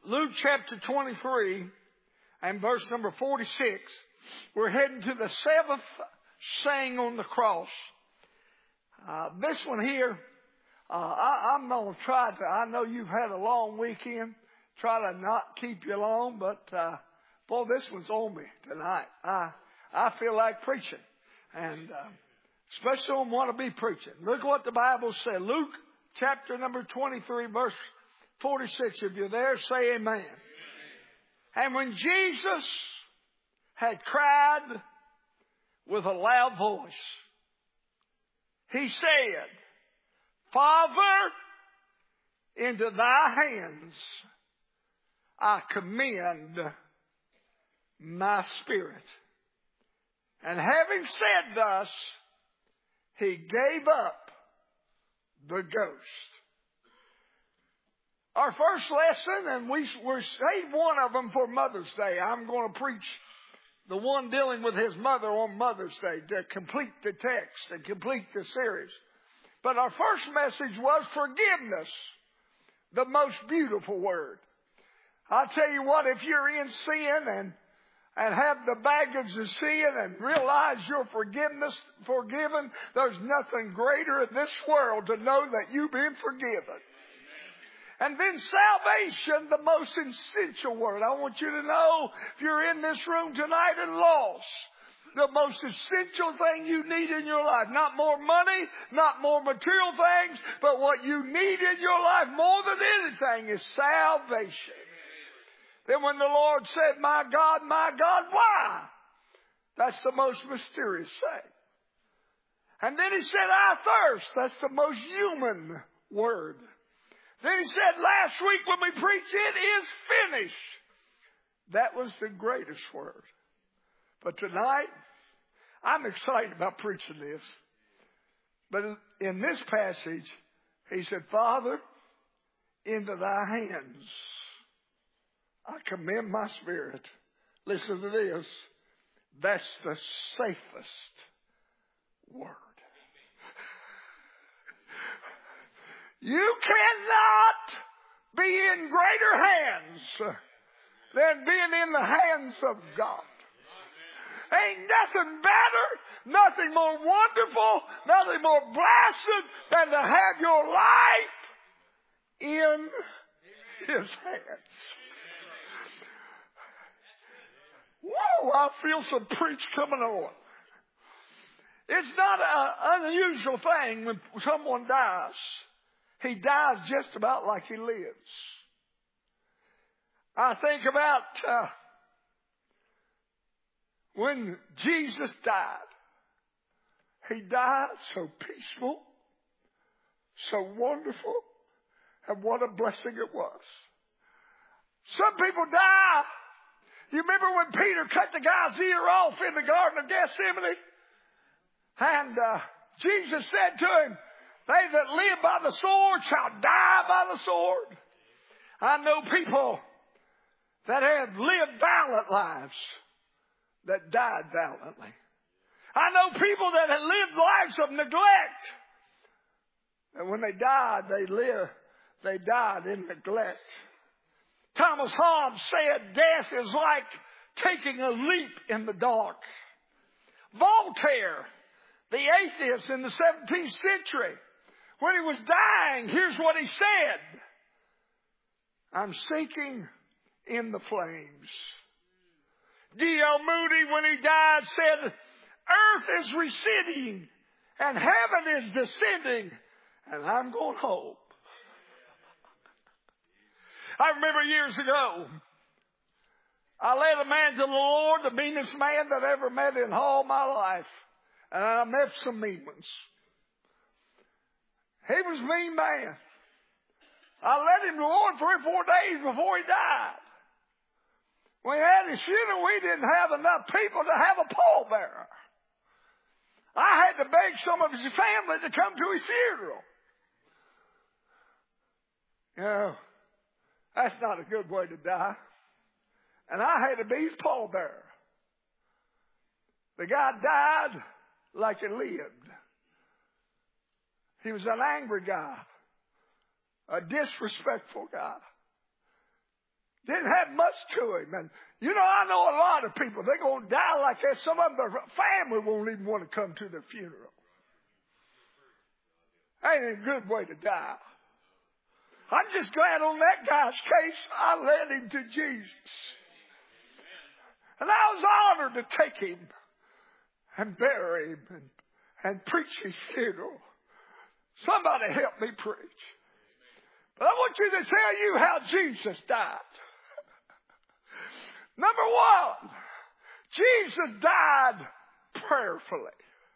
Luke chapter 23 and verse number 46. We're heading to the seventh saying on the cross. This one here, I'm going to try to, I know you've had a long weekend, try to not keep you long, but boy, this one's on me tonight. I feel like preaching, and especially on what to be preaching. Look what the Bible said. Luke chapter number 23, verse 46. If you're there, say amen. Amen. And when Jesus had cried with a loud voice, he said, Father, into thy hands I commend my spirit. And having said thus, he gave up the ghost. Our first lesson, and we're saved one of them for Mother's Day. I'm going to preach the one dealing with his mother on Mother's Day to complete the text and complete the series. But our first message was forgiveness, the most beautiful word. I'll tell you what, if you're in sin and have the baggage of sin and realize you're forgiven, there's nothing greater in this world to know that you've been forgiven. And then salvation, the most essential word. I want you to know, if you're in this room tonight and lost, the most essential thing you need in your life, not more money, not more material things, but what you need in your life more than anything is salvation. Then when the Lord said, my God, why? That's the most mysterious thing. And then he said, I thirst. That's the most human word. Then he said, last week when we preached, it is finished. That was the greatest word. But tonight, I'm excited about preaching this. But in this passage, he said, Father, into thy hands I commend my spirit. Listen to this. That's the safest word. You cannot be in greater hands than being in the hands of God. Ain't nothing better, nothing more wonderful, nothing more blessed than to have your life in his hands. Whoa, I feel some preach coming on. It's not an unusual thing when someone dies. He dies just about like he lives. I think about when Jesus died. He died so peaceful, so wonderful, and what a blessing it was. Some people die. You remember when Peter cut the guy's ear off in the Garden of Gethsemane? And Jesus said to him, they that live by the sword shall die by the sword. I know people that have lived valiant lives that died valiantly. I know people that have lived lives of neglect. And when they died, they died in neglect. Thomas Hobbes said death is like taking a leap in the dark. Voltaire, the atheist in the 17th century, when he was dying, here's what he said. I'm sinking in the flames. D.L. Moody, when he died, said, earth is receding and heaven is descending and I'm going home. I remember years ago, I led a man to the Lord, the meanest man that I ever met in all my life. And I met some mean ones. He was a mean man. I led him to the Lord 3 or 4 days before he died. When he had his funeral, we didn't have enough people to have a pallbearer. I had to beg some of his family to come to his funeral. You know, that's not a good way to die. And I had to be his pallbearer. The guy died like he lived. He was an angry guy, a disrespectful guy. Didn't have much to him. And, I know a lot of people, they're going to die like that. Some of them, their family won't even want to come to their funeral. Ain't a good way to die. I'm just glad on that guy's case, I led him to Jesus. And I was honored to take him and bury him and preach his funeral. Somebody help me preach. But I want you to tell you how Jesus died. Number one, Jesus died prayerfully.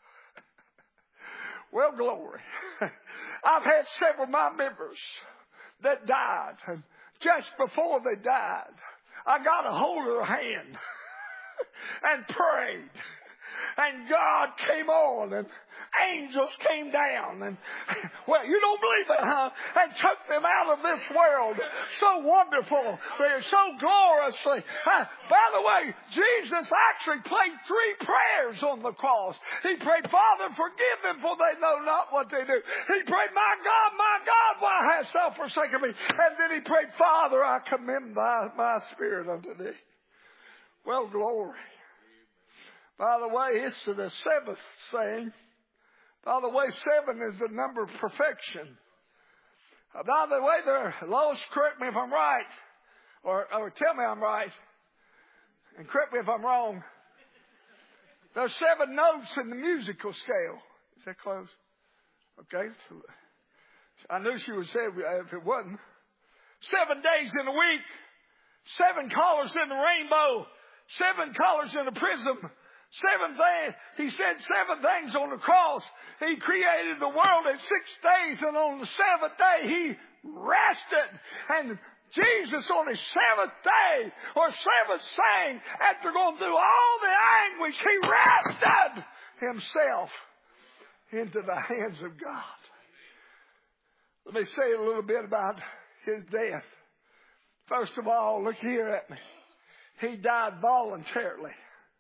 Well, glory. I've had several of my members that died. And just before they died, I got a hold of their hand and prayed. And God came on and angels came down and, well, you don't believe it, huh? And took them out of this world so wonderful, so gloriously. By the way, Jesus actually prayed 3 prayers on the cross. He prayed, Father, forgive them, for they know not what they do. He prayed, my God, why hast thou forsaken me? And then he prayed, Father, I commend my spirit unto thee. Well, glory. By the way, it's the 7th saying. By the way, 7 is the number of perfection. By the way, Lois, correct me if I'm right, or tell me I'm right, and correct me if I'm wrong. There's 7 notes in the musical scale. Is that close? Okay. So, I knew she would say if it wasn't. 7 days in a week, 7 colors in the rainbow, 7 colors in a prism. 7 things, he said 7 things on the cross. He created the world in 6 days, and on the 7th day he rested. And Jesus on his 7th day, or 7th saying, after going through all the anguish, he rested himself into the hands of God. Let me say a little bit about his death. First of all, look here at me. He died voluntarily.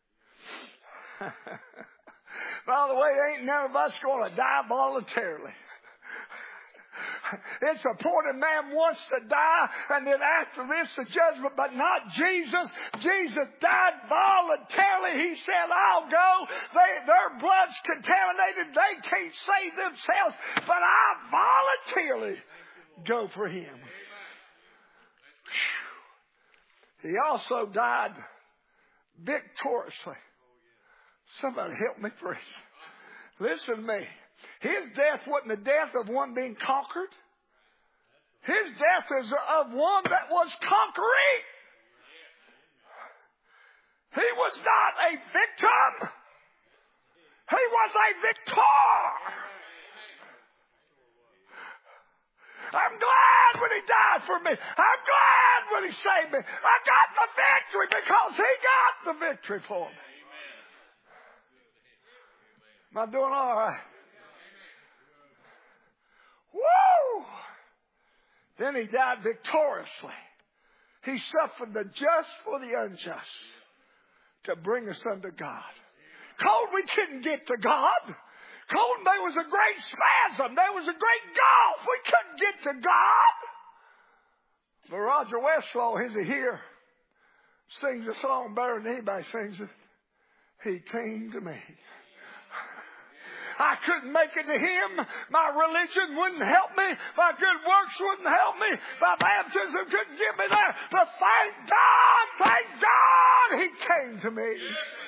By the way, ain't none of us going to die voluntarily. It's appointed man wants to die, and then after this, the judgment, but not Jesus. Jesus died voluntarily. He said, I'll go. Their blood's contaminated. They can't save themselves, but I voluntarily go for him. He also died victoriously. Somebody help me preach. Listen to me. His death wasn't the death of one being conquered. His death is of one that was conquering. He was not a victim. He was a victor. I'm glad when he died for me. I'm glad when he saved me. I got the victory because he got the victory for me. Am I doing all right? Woo! Then he died victoriously. He suffered the just for the unjust to bring us unto God. Cold, we couldn't get to God. Cold, there was a great spasm. There was a great gulf. We couldn't get to God. But Roger Westlaw, is he here? Sings a song better than anybody sings it. He came to me. I couldn't make it to him. My religion wouldn't help me. My good works wouldn't help me. My baptism couldn't get me there. But thank God, he came to me.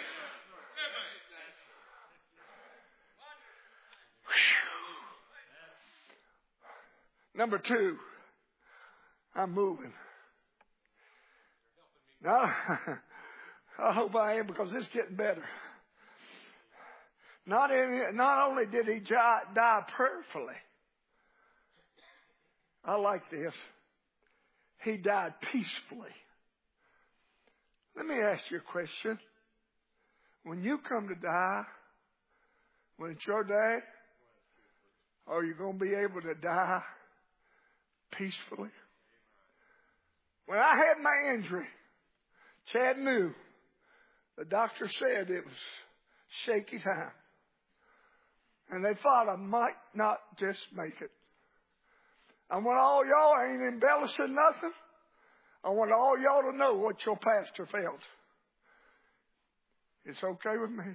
Number 2, I'm moving. Now, I hope I am, because it's getting better. Not only did he die prayerfully. I like this. He died peacefully. Let me ask you a question. When you come to die, when it's your day, are you going to be able to die peacefully? When I had my injury, Chad knew. The doctor said it was shaky time. And they thought I might not just make it. And when all y'all ain't embellishing nothing, I want all y'all to know what your pastor felt. It's okay with me.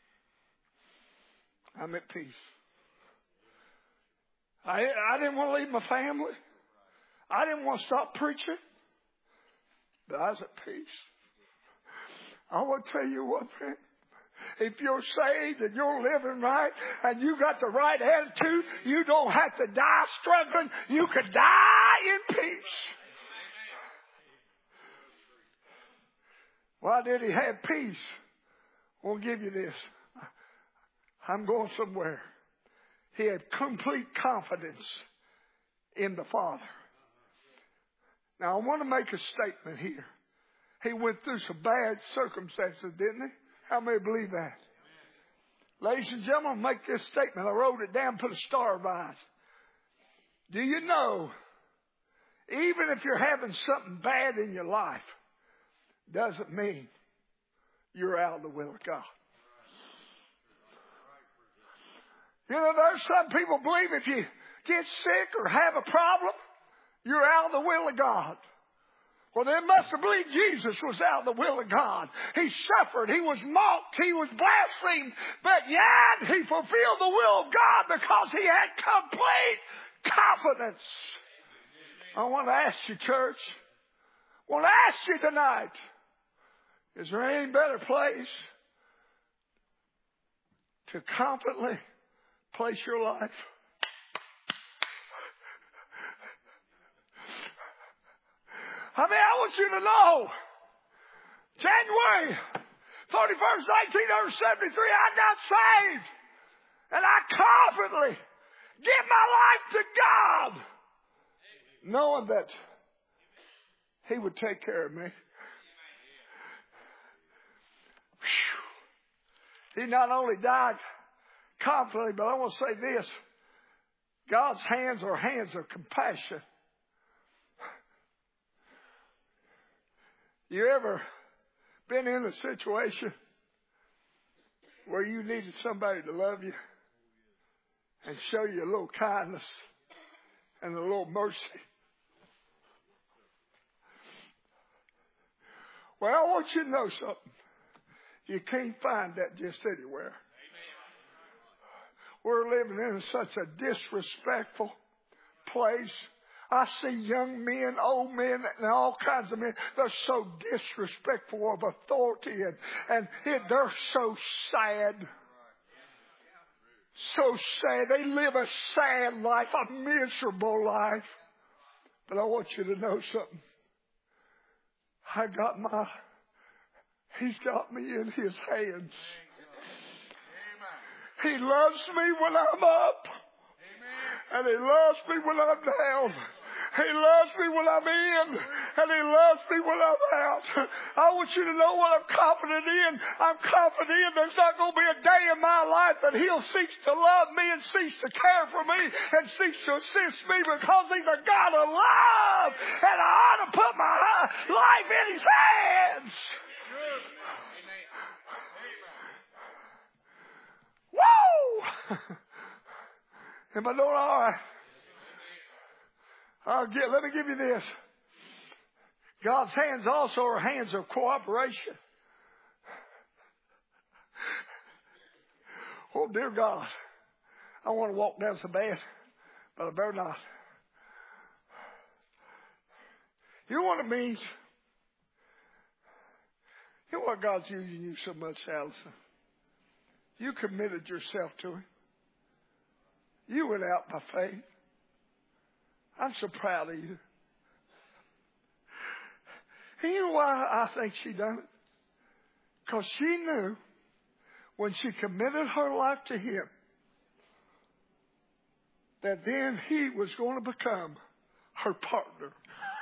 I'm at peace. I didn't want to leave my family. I didn't want to stop preaching. But I was at peace. I want to tell you what, friend. If you're saved and you're living right and you got the right attitude, you don't have to die struggling. You could die in peace. Why did he have peace? I'll give you this. I'm going somewhere. He had complete confidence in the Father. Now, I want to make a statement here. He went through some bad circumstances, didn't he? How many believe that? Ladies and gentlemen, make this statement. I wrote it down, put a star by it. Do you know, even if you're having something bad in your life, doesn't mean you're out of the will of God. You know, there's some people believe if you get sick or have a problem, you're out of the will of God. Well, they must have believed Jesus was out of the will of God. He suffered. He was mocked. He was blasphemed. But yet, he fulfilled the will of God because he had complete confidence. I want to ask you, church. I want to ask you tonight. Is there any better place to confidently place your life? I mean, I want you to know, January 31st, 1973, I got saved. And I confidently give my life to God, knowing that he would take care of me. He not only died confidently, but I want to say this. God's hands are hands of compassion. You ever been in a situation where you needed somebody to love you and show you a little kindness and a little mercy? Well, I want you to know something. You can't find that just anywhere. We're living in such a disrespectful place. I see young men, old men, and all kinds of men. They're so disrespectful of authority, and they're so sad. So sad. They live a sad life, a miserable life. But I want you to know something. He's got me in his hands. He loves me when I'm up. And he loves me when I'm down. He loves me when I'm in, and he loves me when I'm out. I want you to know what I'm confident in. I'm confident in there's not going to be a day in my life that he'll cease to love me and cease to care for me and cease to assist me, because he's a God of love, and I ought to put my life in his hands. Woo! Am I doing all right? Let me give you this. God's hands also are hands of cooperation. Oh, dear God. I want to walk down so bad, but I better not. You know what it means? You know what God's using you so much, Allison? You committed yourself to him. You went out by faith. I'm so proud of you. And you know why I think she done it? Because she knew when she committed her life to him that then he was going to become her partner.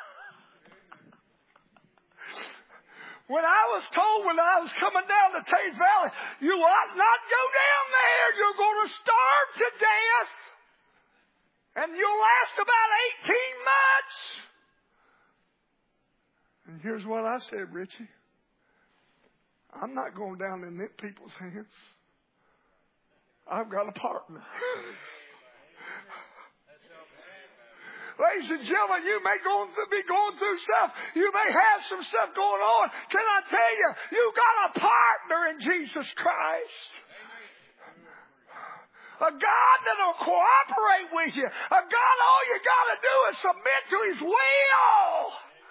When I was told when I was coming down to Taze Valley, you ought not go down there. You're going to starve to death. And you'll last about 18 months. And here's what I said, Richie. I'm not going down in them people's hands. I've got a partner. Ladies and gentlemen, you may be going through stuff. You may have some stuff going on. Can I tell you, you got a partner in Jesus Christ. A God that will cooperate with you. A God, all you got to do is submit to His will.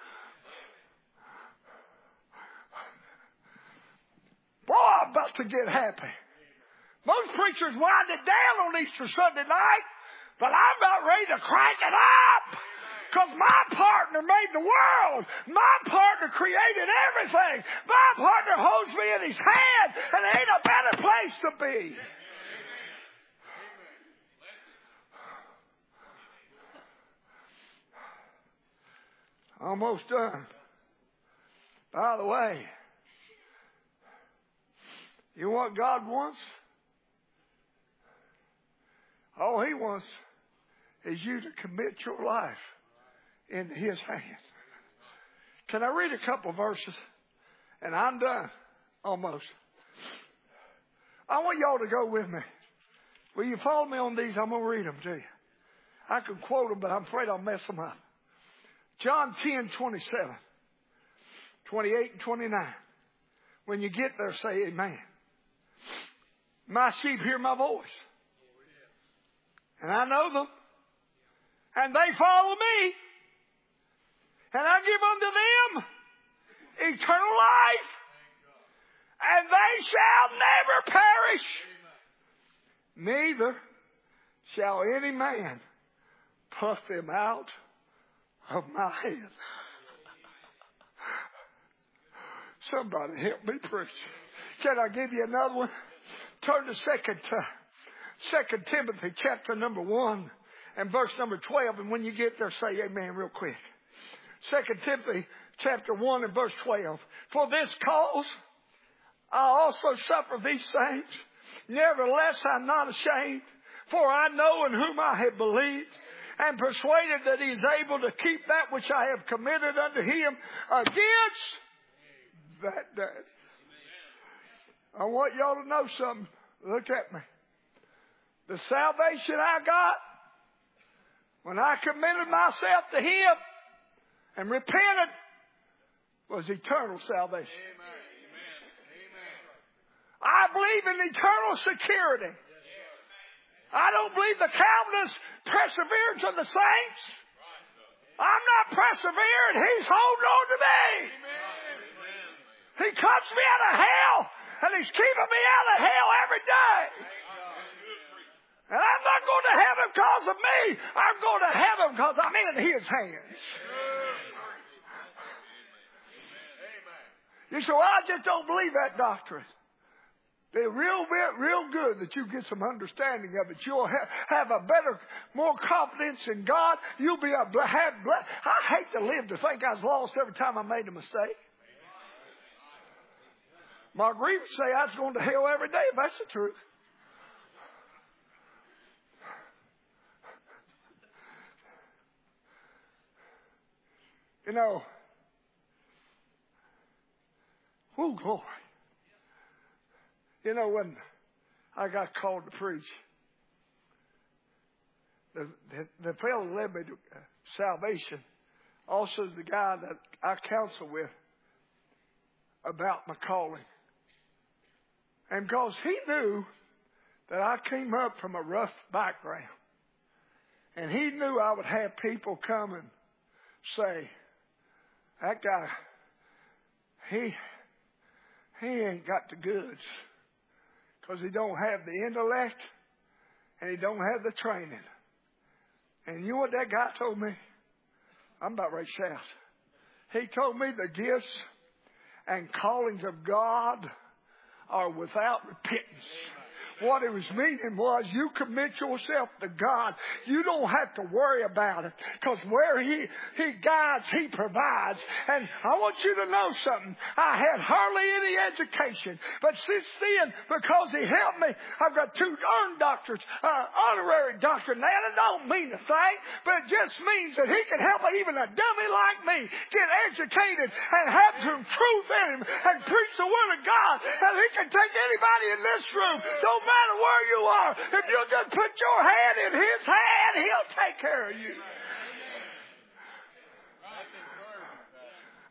Boy, I'm about to get happy. Most preachers wind it down on Easter Sunday night, but I'm about ready to crank it up. Because my partner made the world. My partner created everything. My partner holds me in His hand, and there ain't a better place to be. Almost done. By the way, you know what God wants? All He wants is you to commit your life into His hand. Can I read a couple verses? And I'm done. Almost. I want y'all to go with me. Will you follow me on these? I'm going to read them to you. I can quote them, but I'm afraid I'll mess them up. John 10:27, 28 and 29. When you get there, say amen. My sheep hear my voice. And I know them. And they follow me. And I give unto them eternal life. And they shall never perish. Neither shall any man pluck them out of my hand. Somebody help me preach. Can I give you another one? Turn to 2 Timothy chapter number 1 and verse number 12. And when you get there, say amen real quick. 2 Timothy chapter 1 and verse 12. For this cause I also suffer these things. Nevertheless, I'm not ashamed. For I know in whom I have believed, and persuaded that He is able to keep that which I have committed unto Him against that day. I want y'all to know something. Look at me. The salvation I got when I committed myself to Him and repented was eternal salvation. I believe in eternal security. I don't believe the Calvinist perseverance of the saints. I'm not persevering. He's holding on to me. He cuts me out of hell, and He's keeping me out of hell every day. And I'm not going to heaven because of me. I'm going to heaven because I'm in His hands. You say, well, I just don't believe that doctrine. They're real good that you get some understanding of it. You'll have a better, more confidence in God. You'll be I hate to live to think I was lost every time I made a mistake. Marguerite would say I was going to hell every day if that's the truth. You know, oh glory. You know, when I got called to preach, the fellow who led me to salvation also is the guy that I counsel with about my calling. And because he knew that I came up from a rough background, and he knew I would have people come and say, that guy, he ain't got the goods. Because he don't have the intellect and he don't have the training. And you know what that guy told me? I'm about ready to shout. He told me the gifts and callings of God are without repentance. What he was meaning was you commit yourself to God. You don't have to worry about it. Because where he guides, He provides. And I want you to know something. I had hardly any education. But since then, because He helped me, I've got 2 earned doctorates, honorary doctorate. Now, that don't mean a thing. But it just means that He can help even a dummy like me get educated and have some truth in him and preach the Word of God. And He can take anybody in this room. Don't matter where you are, if you'll just put your hand in His hand, He'll take care of you.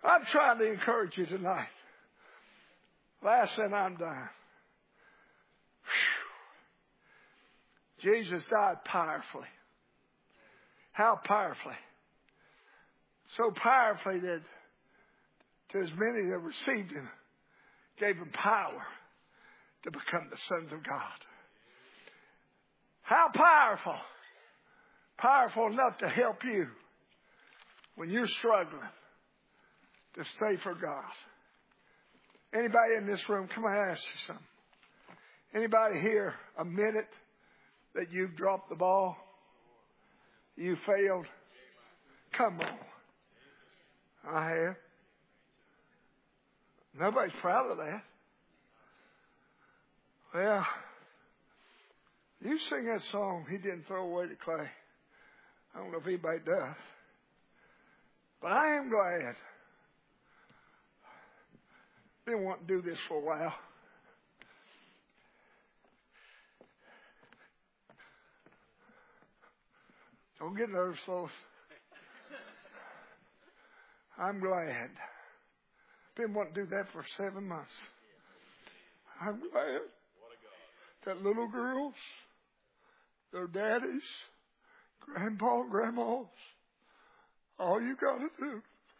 I'm trying to encourage you tonight. Last thing, I'm done. Whew. Jesus died powerfully. How powerfully? So powerfully that to as many that received him, gave him power to become the sons of God. How powerful? Powerful enough to help you when you're struggling to stay for God. Anybody in this room, come on, I ask you something. Anybody here a minute that you've dropped the ball? You failed? Come on. I have. Nobody's proud of that. Well, you sing that song, He Didn't Throw Away the Clay. I don't know if anybody does. But I am glad. Been wanting to do this for a while. Don't get nervous, folks. I'm glad. Been wanting to do that for 7 months. I'm glad that little girls, their daddies, grandpa and grandmas, all you got to do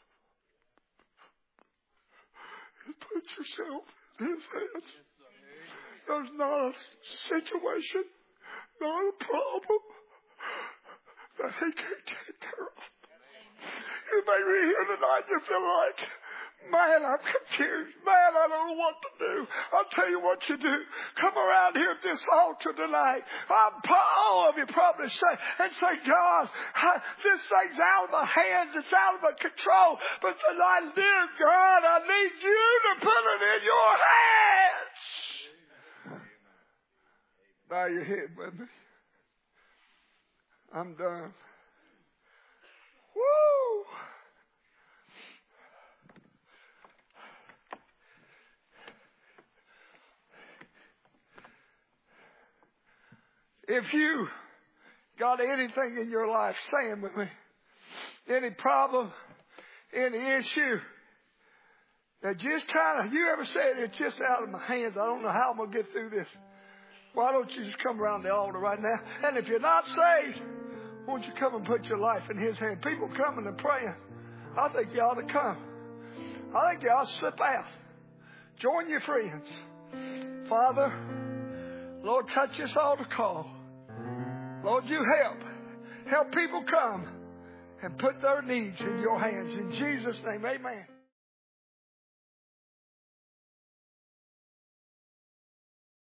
is put yourself in His hands. There's not a situation, not a problem that He can't take care of. You may be here tonight and you feel like, man, I'm confused. Man, I don't know what to do. I'll tell you what you do. Come around here at this altar tonight. All of you probably say, God, this thing's out of my hands. It's out of my control. But tonight, dear God, I need you to put it in your hands. Bow your head with me. I'm done. Woo! If you got anything in your life, saying with me, any problem, any issue, that just kind of, you ever said it's just out of my hands, I don't know how I'm going to get through this. Why don't you just come around the altar right now? And if you're not saved, won't you come and put your life in His hand? People coming and praying. I think you ought to come. I think you ought to slip out. Join your friends. Father, Lord, touch this altar call. Lord, you help. Help people come and put their needs in your hands. In Jesus' name, amen.